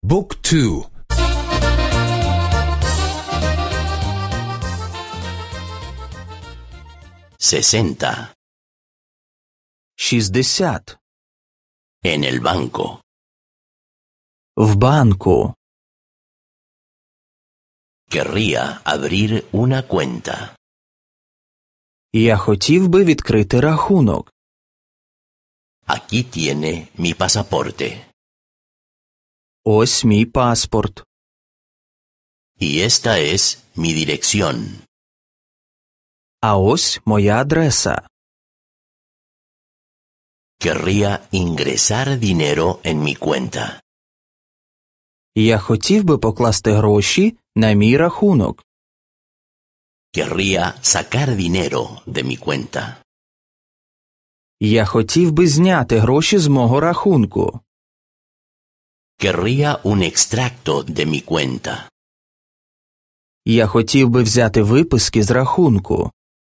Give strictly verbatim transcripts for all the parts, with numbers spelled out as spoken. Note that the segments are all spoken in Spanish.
Book two. Sesenta. Шістдесят. En el banco. В банку. Querría abrir una cuenta. Я хотів би відкрити рахунок. Aquí tiene mi pasaporte. Ось мій паспорт. Y esta es mi dirección. А ось моя адреса. Querría ingresar dinero en mi cuenta. Я хотів би покласти гроші на мій рахунок. Querría sacar dinero de mi cuenta. Я хотів би зняти гроші з мого рахунку. Querría un extracto de mi cuenta. Я хотів би взяти виписки з рахунку.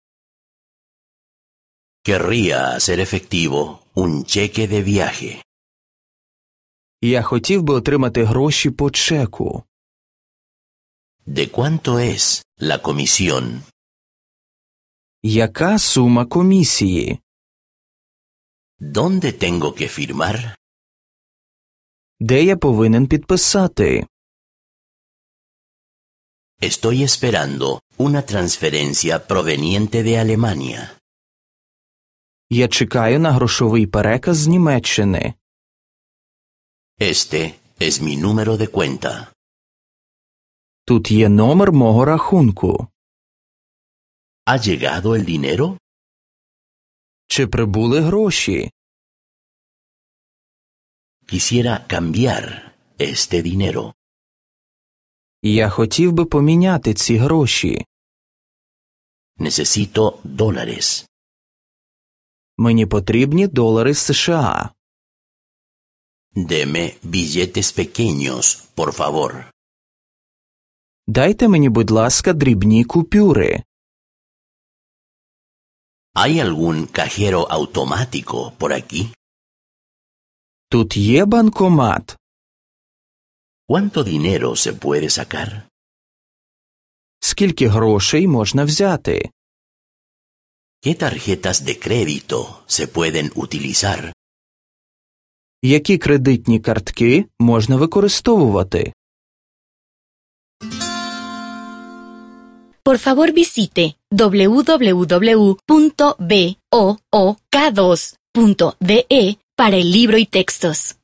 Querría hacer efectivo un cheque de viaje. Я хотів би отримати гроші по чеку. ¿De cuánto es la comisión? Яка сума комісії? ¿Dónde tengo que firmar? Де я повинен підписати? Estoy esperando una transferencia proveniente de Alemania. Я чекаю на грошовий переказ з Німеччини. Este es mi número de cuenta. Тут є номер мого рахунку. ¿Ha llegado el dinero? Чи прибули гроші? Quisiera cambiar este dinero. Я хотів би поміняти ці гроші. Necesito dólares. Мені потрібні долари США. Deme billetes pequeños, por favor. Дайте мені, будь ласка, дрібні купюри. ¿Hay algún cajero automático por aquí? Тут є банкомат. ¿Cuánto dinero se puede sacar? Скільки грошей можна взяти? ¿Qué tarjetas de crédito se pueden utilizar? Які кредитні картки можна використовувати? Por favor visite w w w punto book dos punto d e para el libro y textos.